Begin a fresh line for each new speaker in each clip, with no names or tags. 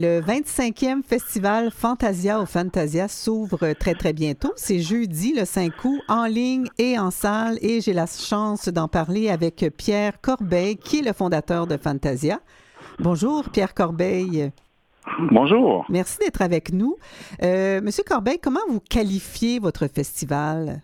Le 25e festival Fantasia au Fantasia s'ouvre très, très bientôt. C'est jeudi, le 5 août, en ligne et en salle. Et j'ai la chance d'en parler avec Pierre Corbeil, qui est le fondateur de Fantasia. Bonjour, Pierre Corbeil.
Bonjour.
Merci d'être avec nous. Monsieur Corbeil, comment vous qualifiez votre festival?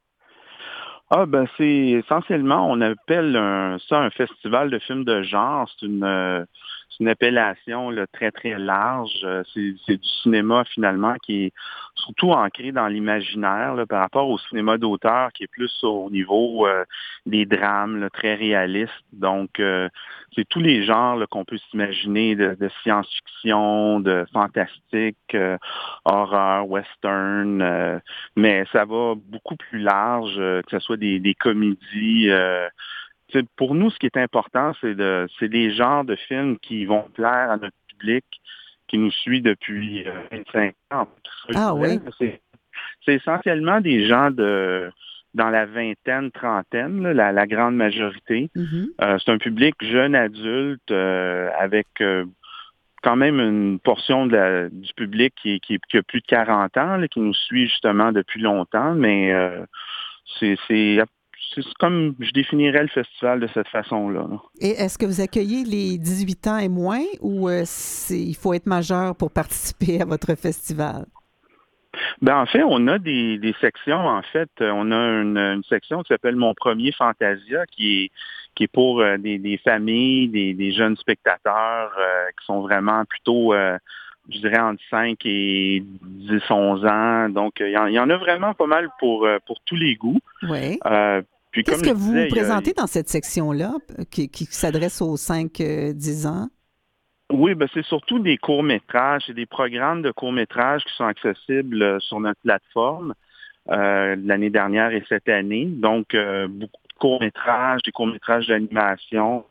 C'est essentiellement, on appelle ça un festival de films de genre. C'est une appellation là, très, très large. C'est du cinéma finalement qui est surtout ancré dans l'imaginaire là, par rapport au cinéma d'auteur qui est plus au niveau des drames là, très réalistes. Donc, c'est tous les genres là, qu'on peut s'imaginer de science-fiction, de fantastique, horreur, western. Mais ça va beaucoup plus large, que ce soit des comédies. Pour nous, ce qui est important, c'est des genres de films qui vont plaire à notre public qui nous suit depuis 25 ans. Je
Ah
dirais.
oui.
C'est essentiellement des gens dans la vingtaine, trentaine, là, la grande majorité.
Mhm.
C'est un public jeune adulte avec quand même une portion du public qui a plus de 40 ans, là, qui nous suit justement depuis longtemps, mais c'est c'est- c'est comme je définirais le festival de cette façon-là.
Et est-ce que vous accueillez les 18 ans et moins ou il faut être majeur pour participer à votre festival?
En fait, on a des sections. En fait, on a une section qui s'appelle Mon premier Fantasia, qui est pour des familles, des jeunes spectateurs qui sont vraiment plutôt, je dirais, entre 5 et 10, 11 ans. Donc, il y en a vraiment pas mal pour tous les goûts.
Oui.
Euh, Puis,
Qu'est-ce
comme
que
je
vous
disais,
présentez dans cette section-là qui s'adresse aux 5-10 ans?
oui, c'est surtout des courts-métrages. C'est des programmes de courts-métrages qui sont accessibles sur notre plateforme l'année dernière et cette année. Donc, beaucoup de courts-métrages, des courts-métrages d'animation.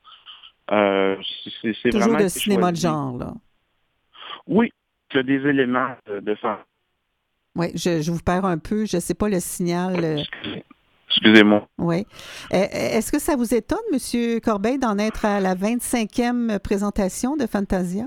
C'est
Toujours
vraiment
de
été
cinéma de
choisi.
genre, là.
Oui, il y a des éléments de fantastique.
Oui, je vous perds un peu. Je ne sais pas le signal.
Excusez-moi.
Oui. Est-ce que ça vous étonne, Monsieur Corbeil, d'en être à la 25e présentation de Fantasia?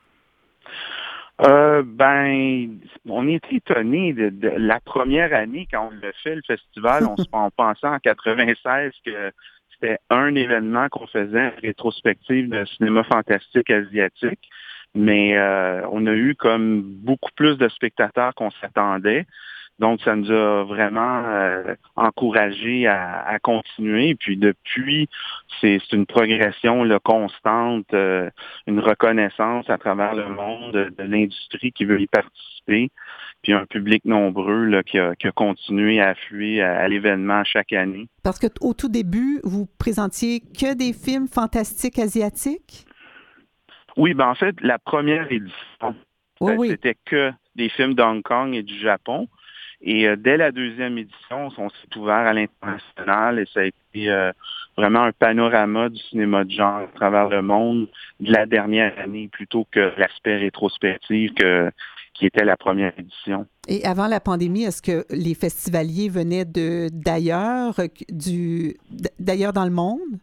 On était étonnés de la première année quand on l'a fait, le festival. On pensait en 96 que c'était un événement qu'on faisait, une rétrospective de cinéma fantastique asiatique. Mais on a eu comme beaucoup plus de spectateurs qu'on s'attendait. Donc, ça nous a vraiment encouragés à continuer. Puis depuis, c'est une progression là, constante, une reconnaissance à travers le monde de l'industrie qui veut y participer, puis un public nombreux là, qui a continué à affluer à l'événement chaque année.
Parce que au tout début, vous présentiez que des films fantastiques asiatiques?
Oui, en fait, la première édition,
Oui, oui.
c'était que des films d'Hong Kong et du Japon. Et dès la deuxième édition, on s'est ouvert à l'international et ça a été vraiment un panorama du cinéma de genre à travers le monde de la dernière année plutôt que l'aspect rétrospectif qui était la première édition.
Et avant la pandémie, est-ce que les festivaliers venaient d'ailleurs, d'ailleurs dans le monde?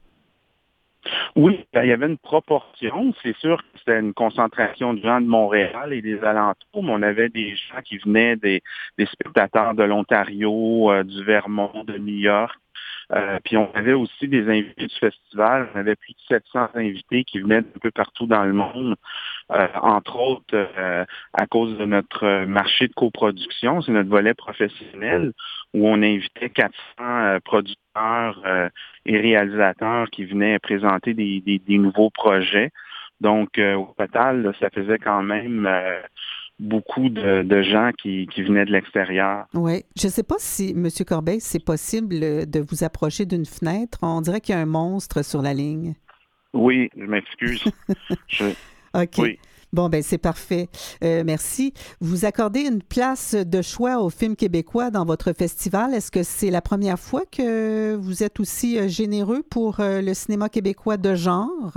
Oui, il y avait une proportion. C'est sûr que c'était une concentration de gens de Montréal et des alentours, mais on avait des gens qui venaient des spectateurs de l'Ontario, du Vermont, de New York. Puis on avait aussi des invités du festival. On avait plus de 700 invités qui venaient d'un peu partout dans le monde, entre autres à cause de notre marché de coproduction, c'est notre volet professionnel, où on invitait 400 producteurs et réalisateurs qui venaient présenter des nouveaux projets. Donc, au total, là, ça faisait quand même beaucoup de gens qui venaient de l'extérieur.
Oui. Je ne sais pas si, Monsieur Corbeil, c'est possible de vous approcher d'une fenêtre. On dirait qu'il y a un monstre sur la ligne.
Oui, je m'excuse. Je-
OK.
Oui.
Bon, ben c'est parfait. Merci. Vous accordez une place de choix aux films québécois dans votre festival. Est-ce que c'est la première fois que vous êtes aussi généreux pour le cinéma québécois de genre?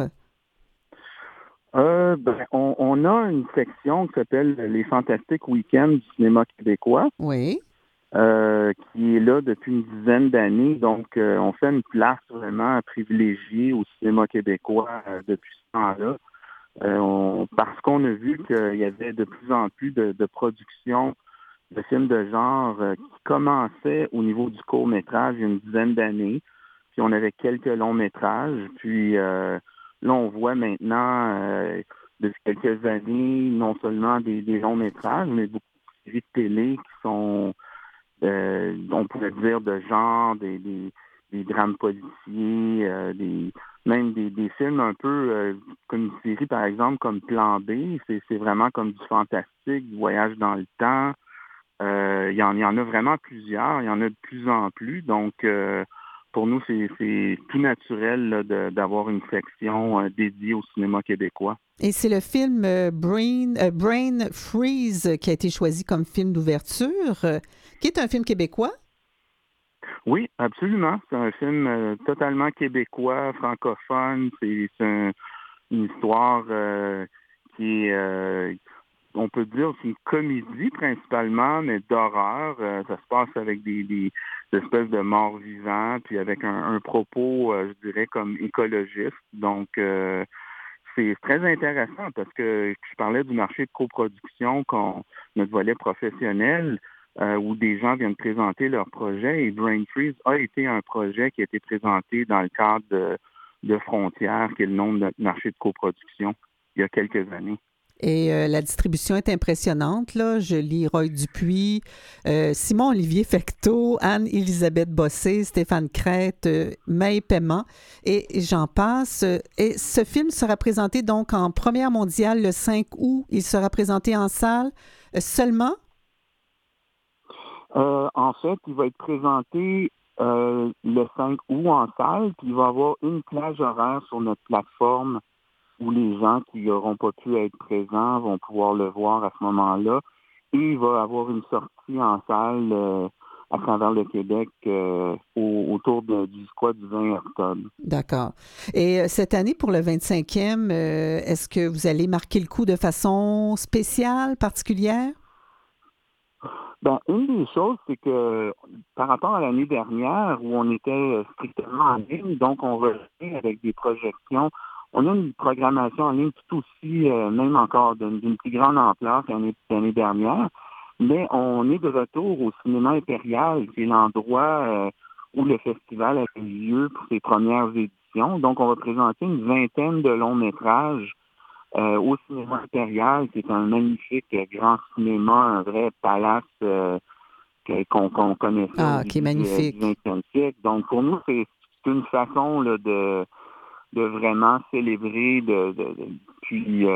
On a une section qui s'appelle Les Fantastiques Week-ends du cinéma québécois,
Oui.
qui est là depuis une dizaine d'années. Donc, on fait une place vraiment privilégiée au cinéma québécois depuis ce temps-là. Parce qu'on a vu qu'il y avait de plus en plus de productions de films de genre qui commençaient au niveau du court-métrage il y a une dizaine d'années. Puis on avait quelques longs métrages. Puis là, on voit maintenant, depuis quelques années, non seulement des longs métrages, mais beaucoup de séries de télé qui sont, on pourrait dire, de genre, des drames policiers, même des films un peu comme une série, par exemple, comme Plan B. C'est vraiment comme du fantastique, du voyage dans le temps. Il y en a vraiment plusieurs, il y en a de plus en plus. Donc, pour nous, c'est tout naturel là, d'avoir une section dédiée au cinéma québécois.
Et c'est le film Brain Freeze qui a été choisi comme film d'ouverture, qui est un film québécois.
Oui, absolument. C'est un film totalement québécois, francophone. Une histoire qui est, on peut dire, c'est une comédie principalement, mais d'horreur. Ça se passe avec des espèces de morts vivants, puis avec un propos, je dirais, comme écologiste. Donc, c'est très intéressant parce que je parlais du marché de coproduction, notre volet professionnel, où des gens viennent présenter leur projet. Et Brain Freeze a été un projet qui a été présenté dans le cadre de Frontières, qui est le nom de notre marché de coproduction, il y a quelques années.
Et la distribution est impressionnante, là. Je lis Roy Dupuis, Simon-Olivier Fecteau, Anne-Élisabeth Bossé, Stéphane Crête, May Paiement, et j'en passe. Et ce film sera présenté donc en première mondiale le 5 août. Il sera présenté en salle seulement?
En fait, il va être présenté le 5 août en salle, puis il va y avoir une plage horaire sur notre plateforme où les gens qui n'auront pas pu être présents vont pouvoir le voir à ce moment-là. Et il va y avoir une sortie en salle à travers le Québec autour du 20 octobre.
D'accord. Et cette année, pour le 25e, est-ce que vous allez marquer le coup de façon spéciale, particulière?
Ben, une des choses, c'est que par rapport à l'année dernière où on était strictement en ligne, donc on revient avec des projections. On a une programmation en ligne tout aussi, même encore d'une plus grande ampleur qu'année dernière, mais on est de retour au cinéma impérial, qui est l'endroit où le festival a eu lieu pour ses premières éditions. Donc, on va présenter une vingtaine de longs métrages au cinéma impérial, qui est un magnifique grand cinéma, un vrai palace qu'on connaissait au
Ah, OK,
début du
magnifique.
20e siècle. Donc, pour nous, c'est une façon là, de vraiment célébrer, puis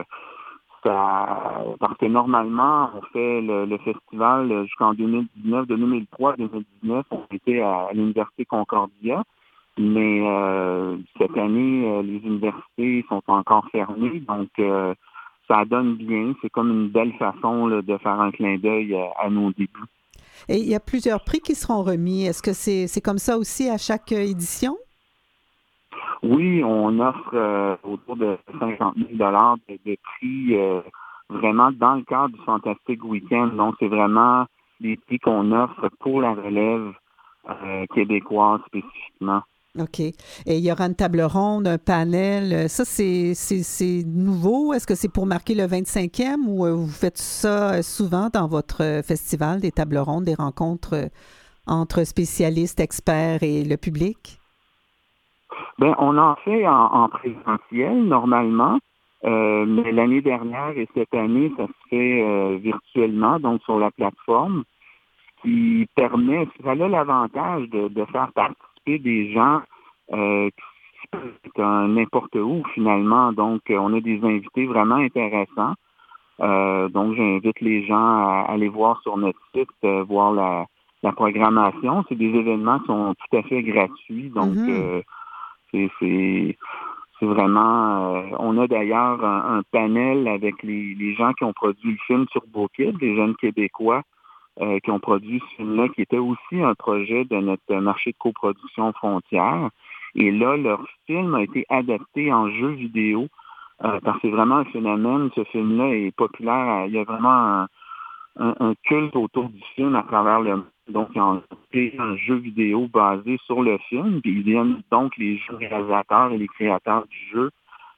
parce que normalement, on fait le festival jusqu'en 2019, de 2003 à 2019, on était à l'Université Concordia. Mais cette année, les universités sont encore fermées, donc ça donne bien. C'est comme une belle façon là, de faire un clin d'œil à nos débuts.
Et il y a plusieurs prix qui seront remis. Est-ce que c'est comme ça aussi à chaque édition?
Oui, on offre autour de 50 000 de prix vraiment dans le cadre du Fantastic Weekend. Donc, c'est vraiment des prix qu'on offre pour la relève québécoise spécifiquement.
OK. Et il y aura une table ronde, un panel. Ça, c'est nouveau. Est-ce que c'est pour marquer le 25e ou vous faites ça souvent dans votre festival, des tables rondes, des rencontres entre spécialistes, experts et le public?
Ben, on en fait en présentiel normalement, mais l'année dernière et cette année, ça se fait virtuellement, donc sur la plateforme, qui permet, ça a l'avantage de faire participer des gens qui peuvent être n'importe où finalement. Donc, on a des invités vraiment intéressants. Donc, j'invite les gens à aller voir sur notre site, voir la programmation. C'est des événements qui sont tout à fait gratuits, donc
Mhm.
c'est c'est vraiment... on a d'ailleurs un panel avec les gens qui ont produit le film sur Kid, des jeunes Québécois qui ont produit ce film-là, qui était aussi un projet de notre marché de coproduction Frontières. Et là, leur film a été adapté en jeu vidéo, parce que c'est vraiment un phénomène. Ce film-là est populaire. Il y a vraiment un culte autour du film à travers le monde. Donc, ils ont créé un jeu vidéo basé sur le film, puis ils viennent donc les réalisateurs et les créateurs du jeu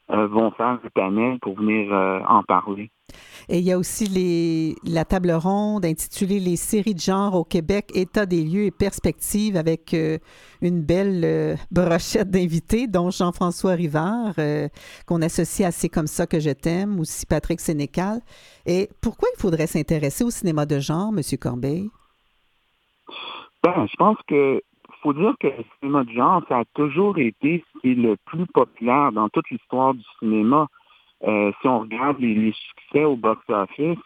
vont faire du panel pour venir en parler.
Et il y a aussi la table ronde intitulée Les séries de genre au Québec, état des lieux et perspectives avec une belle brochette d'invités, dont Jean-François Rivard, qu'on associe à C'est comme ça que je t'aime, aussi Patrick Sénécal. Et pourquoi il faudrait s'intéresser au cinéma de genre, M. Corbeil?
Je pense que faut dire que le cinéma de genre, ça a toujours été ce qui est le plus populaire dans toute l'histoire du cinéma. Si on regarde les succès au box-office,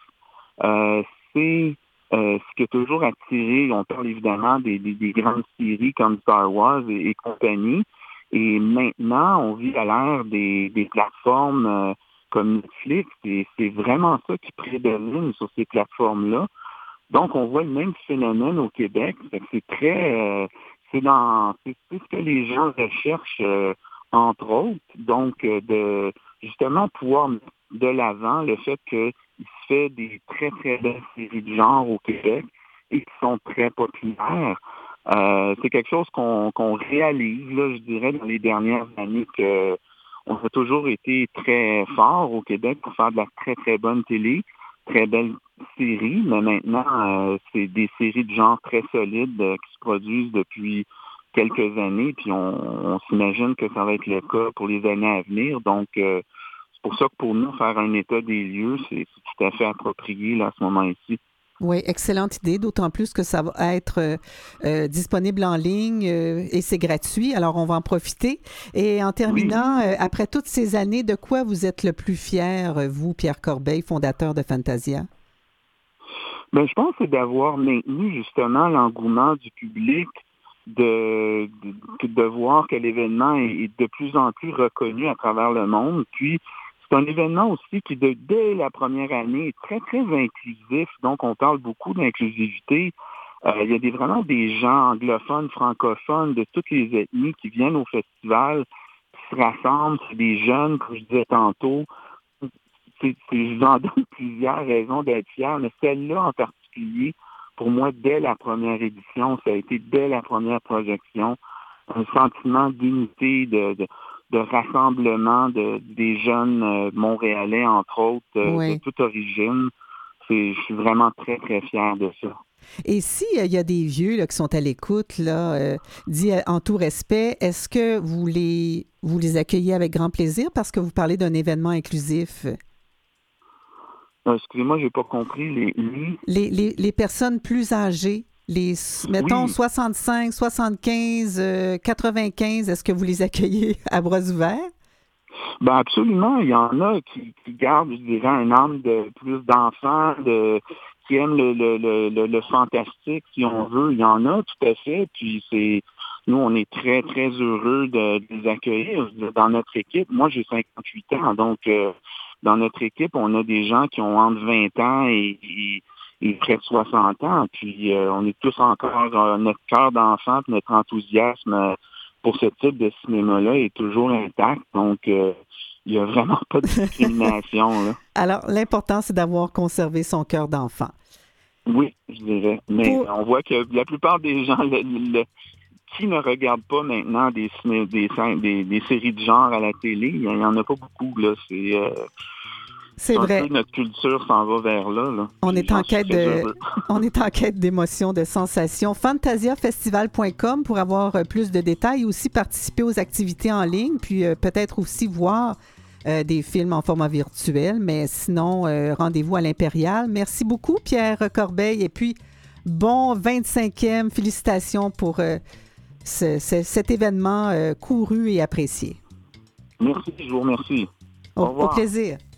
c'est ce qui a toujours attiré, on parle évidemment des grandes séries comme Star Wars et compagnie, et maintenant, on vit à l'ère des plateformes comme Netflix, et c'est vraiment ça qui prédomine sur ces plateformes-là. Donc, on voit le même phénomène au Québec. C'est très, c'est ce que les gens recherchent, entre autres. Donc, de justement pouvoir mettre de l'avant le fait qu'il se fait des très, très belles séries de genre au Québec et qui sont très populaires. C'est quelque chose qu'on réalise, là, je dirais, dans les dernières années que on a toujours été très fort au Québec pour faire de la très, très bonne télé, très belle série, mais maintenant, c'est des séries de genre très solides qui se produisent depuis quelques années, puis on s'imagine que ça va être le cas pour les années à venir. Donc, c'est pour ça que pour nous, faire un état des lieux, c'est tout à fait approprié là, à ce moment-ci.
Oui, excellente idée, d'autant plus que ça va être disponible en ligne et c'est gratuit, alors on va en profiter. Et en terminant, après toutes ces années, de quoi vous êtes le plus fier, vous, Pierre Corbeil, fondateur de Fantasia?
Je pense que c'est d'avoir maintenu justement l'engouement du public, de voir que l'événement est de plus en plus reconnu à travers le monde. Puis, c'est un événement aussi qui, dès la première année, est très, très inclusif. Donc, on parle beaucoup d'inclusivité. Il y a vraiment des gens anglophones, francophones, de toutes les ethnies qui viennent au festival, qui se rassemblent. C'est des jeunes, comme je disais tantôt. Je vous en donne plusieurs raisons d'être fier, mais celle-là en particulier, pour moi, dès la première édition, ça a été dès la première projection, un sentiment d'unité, de rassemblement des jeunes Montréalais, entre autres, de toute origine. Je suis vraiment très, très fier de ça.
Et s'il y a des vieux là, qui sont à l'écoute, dit en tout respect, est-ce que vous les accueillez avec grand plaisir parce que vous parlez d'un événement inclusif?
Excusez-moi, je n'ai pas compris.
Les personnes plus âgées, mettons 65, 75, 95, est-ce que vous les accueillez à bras ouverts?
Absolument. Il y en a qui gardent, je dirais, un âme de plus d'enfants, qui aiment le fantastique, si on veut. Il y en a, tout à fait. Puis nous, on est très, très heureux de les accueillir dans notre équipe. Moi, j'ai 58 ans, donc dans notre équipe, on a des gens qui ont entre 20 ans et près de 60 ans. Puis on est tous encore, notre cœur d'enfant, notre enthousiasme pour ce type de cinéma-là est toujours intact. Donc, il n'y a vraiment pas de discrimination, là.
Alors, l'important, c'est d'avoir conservé son cœur d'enfant.
Oui, je dirais. Mais on voit que la plupart des gens qui ne regardent pas maintenant des séries de genre à la télé, il n'y en a pas beaucoup, là. C'est vrai. Notre culture s'en va vers là.
On est en quête d'émotions, de sensations. Fantasiafestival.com pour avoir plus de détails, aussi participer aux activités en ligne, puis peut-être aussi voir des films en format virtuel. Mais sinon, rendez-vous à l'Impérial. Merci beaucoup, Pierre Corbeil. Et puis, bon 25e. Félicitations pour cet événement couru et apprécié.
Merci, je vous remercie.
Au plaisir.